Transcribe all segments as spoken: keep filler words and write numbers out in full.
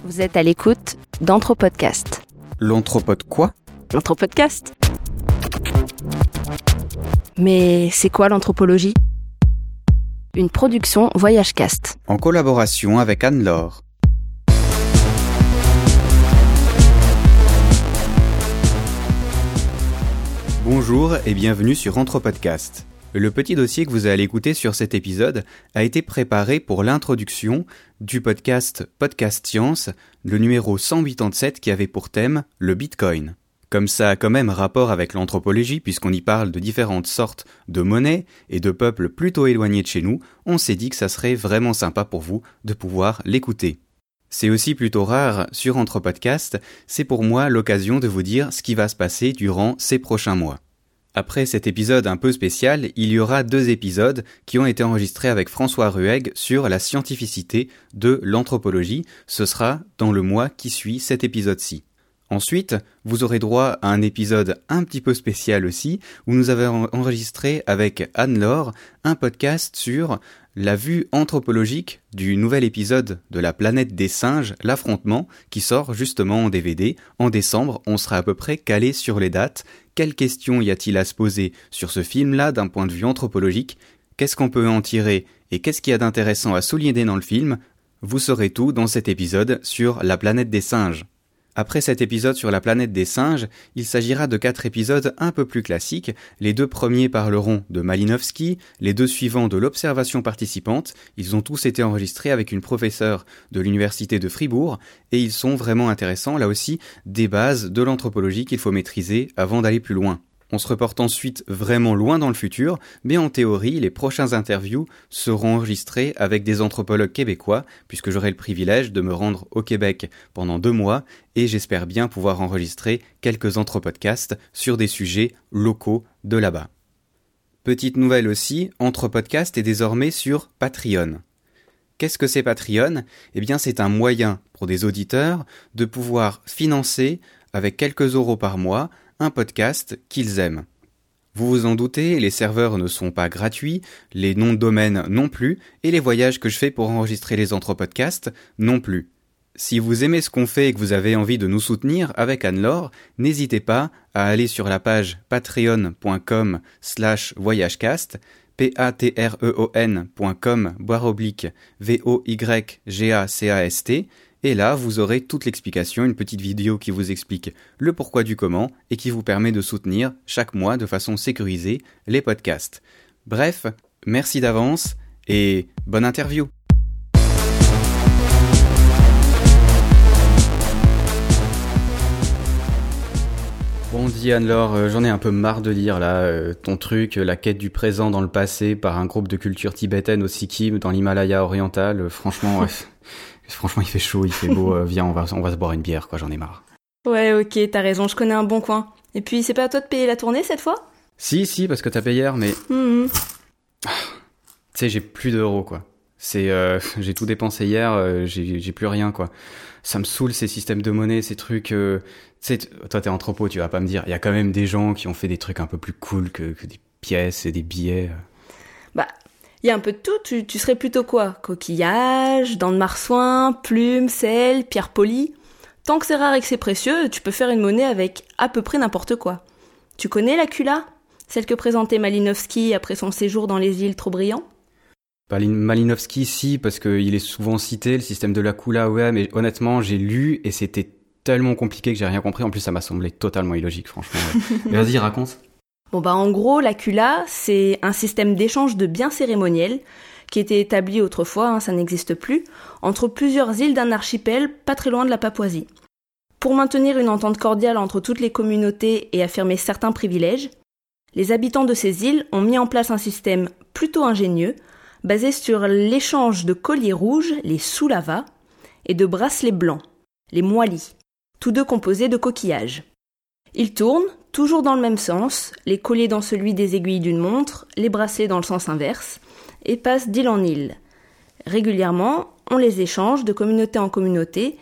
Vous êtes à l'écoute d'Anthropodcast. L'Anthropode quoi ? L'Anthropodcast. Mais c'est quoi l'anthropologie ? Une production VoyageCast. En collaboration avec Anne-Laure. Bonjour et bienvenue sur Anthropodcast. Le petit dossier que vous allez écouter sur cet épisode a été préparé pour l'introduction du podcast Podcast Science, le numéro cent quatre-vingt-dix-sept qui avait pour thème le Bitcoin. Comme ça a quand même rapport avec l'anthropologie puisqu'on y parle de différentes sortes de monnaies et de peuples plutôt éloignés de chez nous, on s'est dit que ça serait vraiment sympa pour vous de pouvoir l'écouter. C'est aussi plutôt rare sur Anthropodcast, c'est pour moi l'occasion de vous dire ce qui va se passer durant ces prochains mois. Après cet épisode un peu spécial, il y aura deux épisodes qui ont été enregistrés avec François Rueg sur la scientificité de l'anthropologie. Ce sera dans le mois qui suit cet épisode-ci. Ensuite, vous aurez droit à un épisode un petit peu spécial aussi, où nous avons enregistré avec Anne-Laure un podcast sur la vue anthropologique du nouvel épisode de La planète des singes, l'affrontement, qui sort justement en D V D. En décembre, on sera à peu près calé sur les dates. Quelles questions y a-t-il à se poser sur ce film-là d'un point de vue anthropologique ? Qu'est-ce qu'on peut en tirer et qu'est-ce qu'il y a d'intéressant à souligner dans le film ? Vous saurez tout dans cet épisode sur La planète des singes. Après cet épisode sur la planète des singes, il s'agira de quatre épisodes un peu plus classiques. Les deux premiers parleront de Malinowski, les deux suivants de l'observation participante. Ils ont tous été enregistrés avec une professeure de l'université de Fribourg et ils sont vraiment intéressants, là aussi, des bases de l'anthropologie qu'il faut maîtriser avant d'aller plus loin. On se reporte ensuite vraiment loin dans le futur, mais en théorie, les prochains interviews seront enregistrés avec des anthropologues québécois, puisque j'aurai le privilège de me rendre au Québec pendant deux mois, et j'espère bien pouvoir enregistrer quelques anthropodcasts sur des sujets locaux de là-bas. Petite nouvelle aussi, Anthropodcast est désormais sur Patreon. Qu'est-ce que c'est Patreon ? Eh bien, c'est un moyen pour des auditeurs de pouvoir financer, avec quelques euros par mois, un podcast qu'ils aiment. Vous vous en doutez, les serveurs ne sont pas gratuits, les noms de domaine non plus, et les voyages que je fais pour enregistrer les anthropodcasts non plus. Si vous aimez ce qu'on fait et que vous avez envie de nous soutenir avec Anne-Laure, n'hésitez pas à aller sur la page patreon.com slash voyagecast, p-a-t-r-e-o-n.com barre oblique V-O-Y-G-A-C-A-S-T, et là, vous aurez toute l'explication, une petite vidéo qui vous explique le pourquoi du comment et qui vous permet de soutenir chaque mois de façon sécurisée les podcasts. Bref, merci d'avance et bonne interview. Bon, dis Anne-Laure, euh, j'en ai un peu marre de lire là, euh, ton truc, euh, la quête du présent dans le passé par un groupe de culture tibétaine au Sikkim dans l'Himalaya oriental, euh, franchement... ouais. Franchement, il fait chaud, il fait beau, euh, viens, on va, on va se boire une bière, quoi, j'en ai marre. Ouais, ok, t'as raison, je connais un bon coin. Et puis, c'est pas à toi de payer la tournée, cette fois ? Si, si, parce que t'as payé hier, mais... Mmh. Ah, tu sais, j'ai plus d'euros, quoi. C'est, euh, j'ai tout dépensé hier, euh, j'ai, j'ai plus rien, quoi. Ça me saoule, ces systèmes de monnaie, ces trucs... Euh... Tu sais, toi, t'es anthropo, tu vas pas me dire, il y a quand même des gens qui ont fait des trucs un peu plus cool que, que des pièces et des billets. Bah... Il y a un peu de tout, tu, tu serais plutôt quoi ? Coquillages, dents de marsouin, plumes, sel, pierres polies. Tant que c'est rare et que c'est précieux, tu peux faire une monnaie avec à peu près n'importe quoi. Tu connais la Kula ? Celle que présentait Malinowski après son séjour dans les îles trop brillants ? Malinowski, si, parce qu'il est souvent cité, le système de la Kula, ouais, mais honnêtement, j'ai lu et c'était tellement compliqué que j'ai rien compris. En plus, ça m'a semblé totalement illogique, franchement. Ouais. Mais vas-y, raconte. Bon bah en gros, la Kula, c'est un système d'échange de biens cérémoniels qui était établi autrefois, hein, ça n'existe plus, entre plusieurs îles d'un archipel pas très loin de la Papouasie. Pour maintenir une entente cordiale entre toutes les communautés et affirmer certains privilèges, les habitants de ces îles ont mis en place un système plutôt ingénieux, basé sur l'échange de colliers rouges, les soulava, et de bracelets blancs, les moalis, tous deux composés de coquillages. Ils tournent, toujours dans le même sens, les colliers dans celui des aiguilles d'une montre, les bracelets dans le sens inverse, et passent d'île en île. Régulièrement, on les échange de communauté en communauté,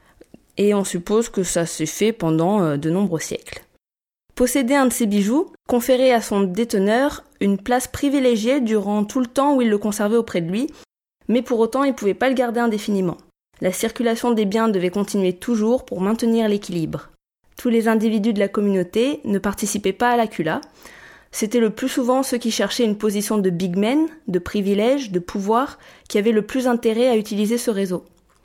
et on suppose que ça s'est fait pendant de nombreux siècles. Posséder un de ces bijoux conférait à son déteneur une place privilégiée durant tout le temps où il le conservait auprès de lui, mais pour autant il ne pouvait pas le garder indéfiniment. La circulation des biens devait continuer toujours pour maintenir l'équilibre. Tous les individus de la communauté ne participaient pas à la cula. C'était le plus souvent ceux qui cherchaient une position de big men, de privilège, de pouvoir, qui avaient le plus intérêt à utiliser ce réseau.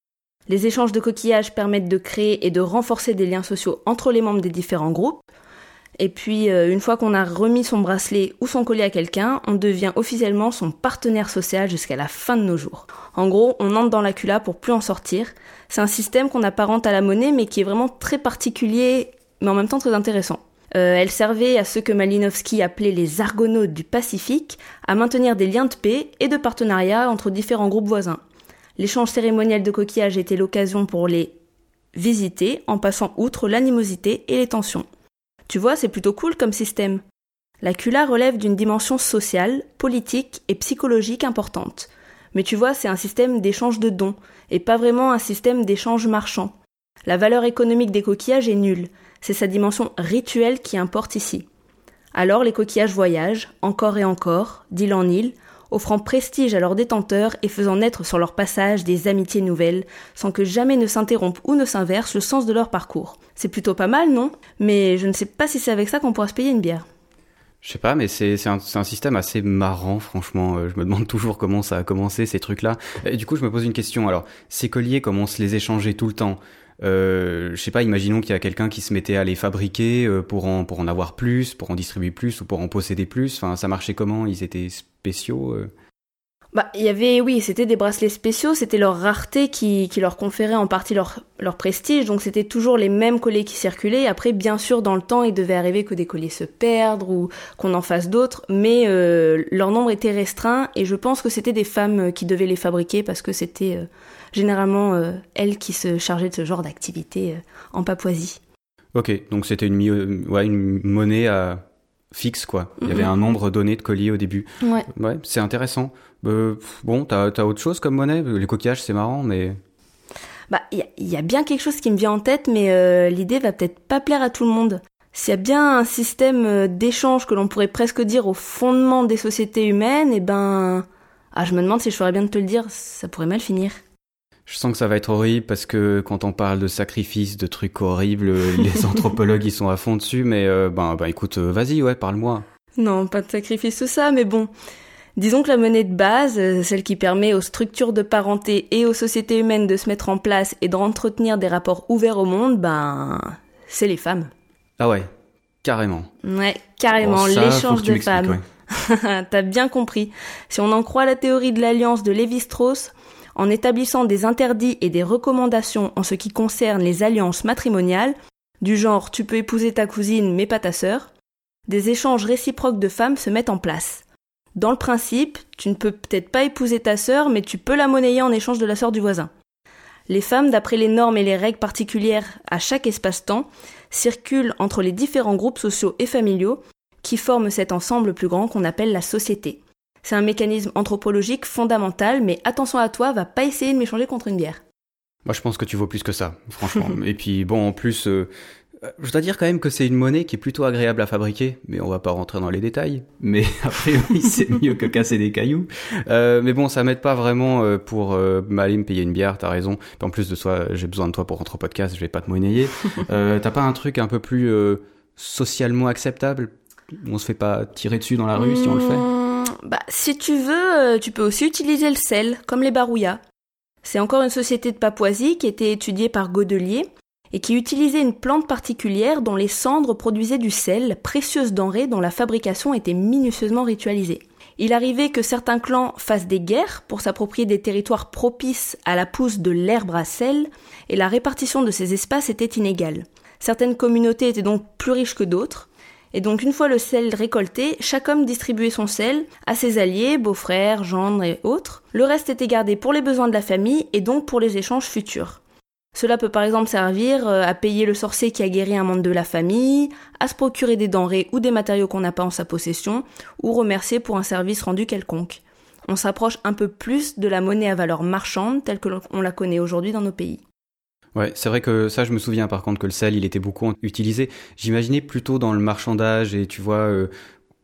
Les échanges de coquillages permettent de créer et de renforcer des liens sociaux entre les membres des différents groupes. Et puis, euh, une fois qu'on a remis son bracelet ou son collier à quelqu'un, on devient officiellement son partenaire social jusqu'à la fin de nos jours. En gros, on entre dans la cula pour plus en sortir. C'est un système qu'on apparente à la monnaie, mais qui est vraiment très particulier, mais en même temps très intéressant. Euh, elle servait à ceux que Malinowski appelait les argonautes du Pacifique à maintenir des liens de paix et de partenariat entre différents groupes voisins. L'échange cérémoniel de coquillages était l'occasion pour les visiter en passant outre l'animosité et les tensions. Tu vois, c'est plutôt cool comme système. La cula relève d'une dimension sociale, politique et psychologique importante. Mais tu vois, c'est un système d'échange de dons, et pas vraiment un système d'échange marchand. La valeur économique des coquillages est nulle, c'est sa dimension rituelle qui importe ici. Alors les coquillages voyagent, encore et encore, d'île en île, offrant prestige à leurs détenteurs et faisant naître sur leur passage des amitiés nouvelles, sans que jamais ne s'interrompe ou ne s'inverse le sens de leur parcours. C'est plutôt pas mal, non ? Mais je ne sais pas si c'est avec ça qu'on pourra se payer une bière. Je sais pas, mais c'est, c'est, un, c'est un système assez marrant, franchement. Euh, je me demande toujours comment ça a commencé, ces trucs-là. Et du coup, je me pose une question. Alors, ces colliers, comment on se les échangeait tout le temps ? Euh, je sais pas, imaginons qu'il y a quelqu'un qui se mettait à les fabriquer euh, pour en pour en avoir plus, pour en distribuer plus ou pour en posséder plus. Enfin, ça marchait comment ? Ils étaient spéciaux euh... Bah, il y avait, oui, c'était des bracelets spéciaux, c'était leur rareté qui, qui leur conférait en partie leur, leur prestige, donc c'était toujours les mêmes colliers qui circulaient. Après, bien sûr, dans le temps, il devait arriver que des colliers se perdent ou qu'on en fasse d'autres, mais euh, leur nombre était restreint et je pense que c'était des femmes qui devaient les fabriquer parce que c'était euh, généralement euh, elles qui se chargeaient de ce genre d'activité euh, en Papouasie. Ok, donc c'était une, mi- ouais, une monnaie à... fixe, quoi. Il y avait mm-hmm. un nombre donné de colliers au début. Ouais. Ouais, c'est intéressant. Euh, bon, t'as, t'as autre chose comme monnaie ? Les coquillages, c'est marrant, mais... Bah, il y, y a bien quelque chose qui me vient en tête, mais euh, l'idée va peut-être pas plaire à tout le monde. S'il y a bien un système d'échange que l'on pourrait presque dire au fondement des sociétés humaines, eh ben... Ah, je me demande si je ferais bien de te le dire, ça pourrait mal finir. Je sens que ça va être horrible parce que quand on parle de sacrifices, de trucs horribles, les anthropologues ils sont à fond dessus, mais euh, ben, ben écoute, euh, vas-y, ouais, parle-moi. Non, pas de sacrifice tout ça, mais bon. Disons que la monnaie de base, celle qui permet aux structures de parenté et aux sociétés humaines de se mettre en place et d'entretenir des rapports ouverts au monde, ben, c'est les femmes. Ah ouais, carrément. Ouais, carrément, bon, ça, l'échange de femmes. Ouais. T'as bien compris. Si on en croit la théorie de l'alliance de Lévi-Strauss, en établissant des interdits et des recommandations en ce qui concerne les alliances matrimoniales, du genre « tu peux épouser ta cousine mais pas ta sœur », des échanges réciproques de femmes se mettent en place. Dans le principe, tu ne peux peut-être pas épouser ta sœur, mais tu peux la monnayer en échange de la sœur du voisin. Les femmes, d'après les normes et les règles particulières à chaque espace-temps, circulent entre les différents groupes sociaux et familiaux qui forment cet ensemble plus grand qu'on appelle la société. C'est un mécanisme anthropologique fondamental, mais attention à toi, va pas essayer de m'échanger contre une bière. Moi, je pense que tu vaux plus que ça, franchement. Et puis, bon, en plus, euh, je dois dire quand même que c'est une monnaie qui est plutôt agréable à fabriquer, mais on va pas rentrer dans les détails. Mais a priori, c'est mieux que casser des cailloux. Euh, mais bon, ça m'aide pas vraiment euh, pour euh, aller me payer une bière, t'as raison. Puis en plus de ça, j'ai besoin de toi pour rentrer au podcast, je vais pas te monnayer. euh, t'as pas un truc un peu plus euh, socialement acceptable ? On se fait pas tirer dessus dans la rue mmh, si on le fait ? Bah, si tu veux, tu peux aussi utiliser le sel, comme les barouillas. C'est encore une société de Papouasie qui a été étudiée par Godelier et qui utilisait une plante particulière dont les cendres produisaient du sel, précieuse denrée dont la fabrication était minutieusement ritualisée. Il arrivait que certains clans fassent des guerres pour s'approprier des territoires propices à la pousse de l'herbe à sel, et la répartition de ces espaces était inégale. Certaines communautés étaient donc plus riches que d'autres, et donc une fois le sel récolté, chaque homme distribuait son sel à ses alliés, beaux-frères, gendres et autres. Le reste était gardé pour les besoins de la famille et donc pour les échanges futurs. Cela peut par exemple servir à payer le sorcier qui a guéri un membre de la famille, à se procurer des denrées ou des matériaux qu'on n'a pas en sa possession, ou remercier pour un service rendu quelconque. On s'approche un peu plus de la monnaie à valeur marchande telle que l'on la connaît aujourd'hui dans nos pays. Ouais, c'est vrai que ça, je me souviens par contre que le sel, il était beaucoup utilisé. J'imaginais plutôt dans le marchandage et tu vois, euh,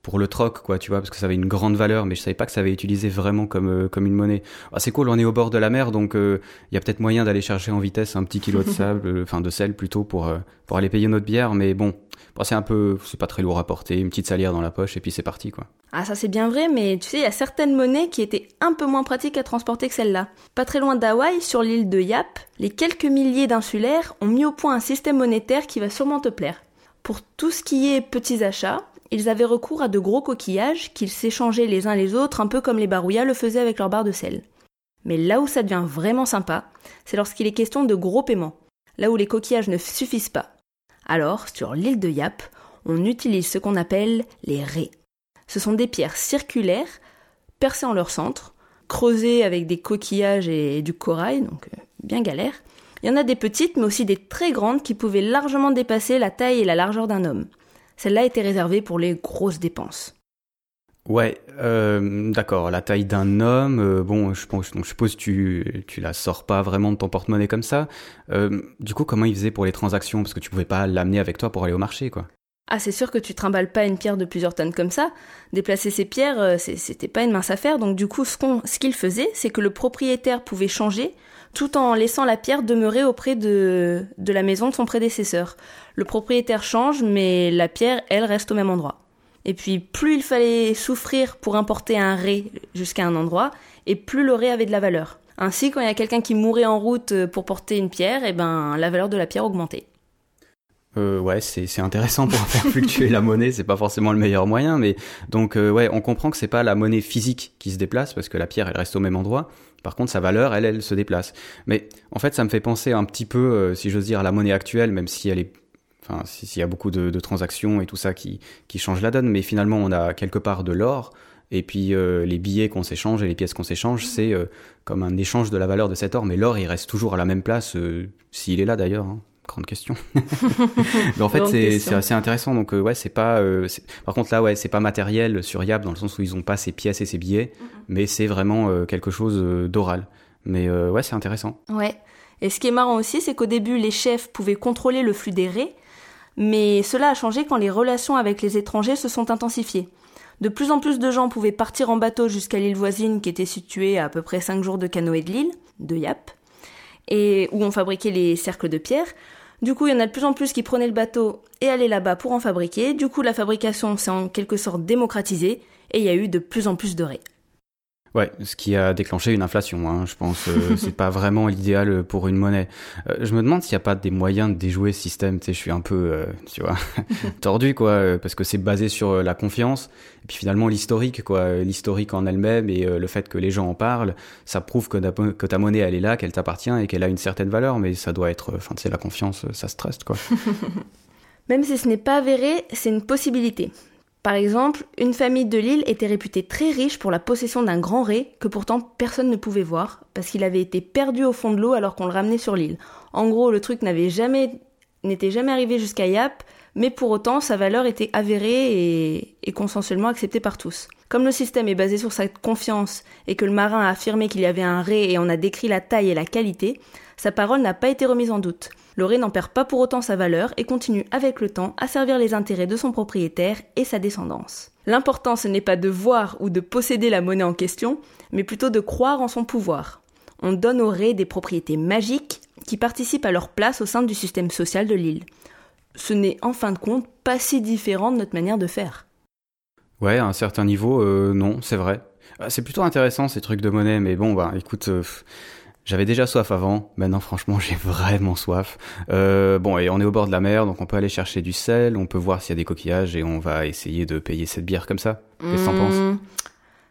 pour le troc, quoi, tu vois, parce que ça avait une grande valeur, mais je savais pas que ça avait été utilisé vraiment comme euh, comme une monnaie. Ah, c'est cool, on est au bord de la mer, donc il euh, y a peut-être moyen d'aller chercher en vitesse un petit kilo de sable, enfin euh, de sel plutôt pour euh, pour aller payer notre bière, mais bon, bon, c'est un peu, c'est pas très lourd à porter, une petite salière dans la poche et puis c'est parti, quoi. Ah, ça c'est bien vrai, mais tu sais, il y a certaines monnaies qui étaient un peu moins pratiques à transporter que celle-là. Pas très loin d'Hawaï, sur l'île de Yap, les quelques milliers d'insulaires ont mis au point un système monétaire qui va sûrement te plaire. Pour tout ce qui est petits achats, ils avaient recours à de gros coquillages qu'ils s'échangeaient les uns les autres, un peu comme les barouillas le faisaient avec leur barre de sel. Mais là où ça devient vraiment sympa, c'est lorsqu'il est question de gros paiements, là où les coquillages ne suffisent pas. Alors, sur l'île de Yap, on utilise ce qu'on appelle les raies. Ce sont des pierres circulaires, percées en leur centre, creusées avec des coquillages et du corail, donc euh, bien galère. Il y en a des petites, mais aussi des très grandes qui pouvaient largement dépasser la taille et la largeur d'un homme. Celle-là était réservée pour les grosses dépenses. Ouais, euh, d'accord, la taille d'un homme, euh, bon, je pense, donc je suppose que tu, tu la sors pas vraiment de ton porte-monnaie comme ça. Euh, du coup, comment ils faisaient pour les transactions? Parce que tu pouvais pas l'amener avec toi pour aller au marché, quoi. Ah, c'est sûr que tu trimbales pas une pierre de plusieurs tonnes comme ça. Déplacer ces pierres, euh, c'est, c'était pas une mince affaire. Donc du coup, ce, qu'on, ce qu'il faisait, c'est que le propriétaire pouvait changer tout en laissant la pierre demeurer auprès de, de la maison de son prédécesseur. Le propriétaire change, mais la pierre, elle, reste au même endroit. Et puis, plus il fallait souffrir pour importer un ré jusqu'à un endroit, et plus le ré avait de la valeur. Ainsi, quand il y a quelqu'un qui mourait en route pour porter une pierre, eh ben, la valeur de la pierre augmentait. Euh, ouais, c'est, c'est intéressant pour faire fluctuer la monnaie, c'est pas forcément le meilleur moyen, mais donc euh, ouais, on comprend que c'est pas la monnaie physique qui se déplace, parce que la pierre, elle reste au même endroit. Par contre, sa valeur, elle, elle se déplace. Mais en fait, ça me fait penser un petit peu, euh, si j'ose dire, à la monnaie actuelle, même si elle est, enfin, s'il si y a beaucoup de, de transactions et tout ça qui, qui changent la donne, mais finalement, on a quelque part de l'or, et puis euh, les billets qu'on s'échange et les pièces qu'on s'échange, c'est euh, comme un échange de la valeur de cet or, mais l'or, il reste toujours à la même place, euh, s'il est là d'ailleurs, hein. Grande question. Mais en fait, c'est, c'est assez intéressant. Donc, euh, ouais, c'est pas. Euh, c'est... Par contre, là, ouais, c'est pas matériel sur Yap dans le sens où ils ont pas ces pièces et ces billets, mm-hmm. mais c'est vraiment euh, quelque chose euh, d'oral. Mais euh, ouais, c'est intéressant. Ouais. Et ce qui est marrant aussi, c'est qu'au début, les chefs pouvaient contrôler le flux des raies, mais cela a changé quand les relations avec les étrangers se sont intensifiées. De plus en plus de gens pouvaient partir en bateau jusqu'à l'île voisine, qui était située à à peu près cinq jours de canoë de l'île, de Yap, et où on fabriquait les cercles de pierre. Du coup, il y en a de plus en plus qui prenaient le bateau et allaient là-bas pour en fabriquer. Du coup, la fabrication s'est en quelque sorte démocratisée et il y a eu de plus en plus de raies. Ouais, ce qui a déclenché une inflation, hein, je pense. Euh, c'est pas vraiment l'idéal pour une monnaie. Euh, je me demande s'il y a pas des moyens de déjouer ce système. Tu sais, je suis un peu, euh, tu vois, tordu, quoi, parce que c'est basé sur la confiance. Et puis finalement, l'historique, quoi, l'historique en elle-même et euh, le fait que les gens en parlent, ça prouve que, que ta monnaie, elle est là, qu'elle t'appartient et qu'elle a une certaine valeur. Mais ça doit être, enfin, tu sais, la confiance, ça se truste, quoi. Même si ce n'est pas avéré, c'est une possibilité. Par exemple, une famille de l'île était réputée très riche pour la possession d'un grand ré que pourtant personne ne pouvait voir parce qu'il avait été perdu au fond de l'eau alors qu'on le ramenait sur l'île. En gros, le truc n'avait jamais, n'était jamais arrivé jusqu'à Yap, mais pour autant sa valeur était avérée et, et consensuellement acceptée par tous. Comme le système est basé sur cette confiance et que le marin a affirmé qu'il y avait un ré et en a décrit la taille et la qualité, sa parole n'a pas été remise en doute. Le ré n'en perd pas pour autant sa valeur et continue avec le temps à servir les intérêts de son propriétaire et sa descendance. L'important, ce n'est pas de voir ou de posséder la monnaie en question, mais plutôt de croire en son pouvoir. On donne aux raies des propriétés magiques qui participent à leur place au sein du système social de l'île. Ce n'est en fin de compte pas si différent de notre manière de faire. Ouais, à un certain niveau, euh, non, c'est vrai. C'est plutôt intéressant ces trucs de monnaie, mais bon, bah écoute... Euh, J'avais déjà soif avant, maintenant franchement j'ai vraiment soif. Euh, bon, et on est au bord de la mer, donc on peut aller chercher du sel, on peut voir s'il y a des coquillages et on va essayer de payer cette bière comme ça. Qu'est-ce que t'en penses ?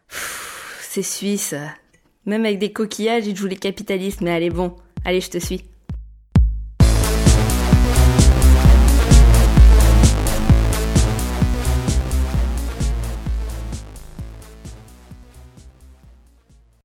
C'est suisse. Même avec des coquillages, ils jouent les capitalistes, mais allez bon, allez je te suis.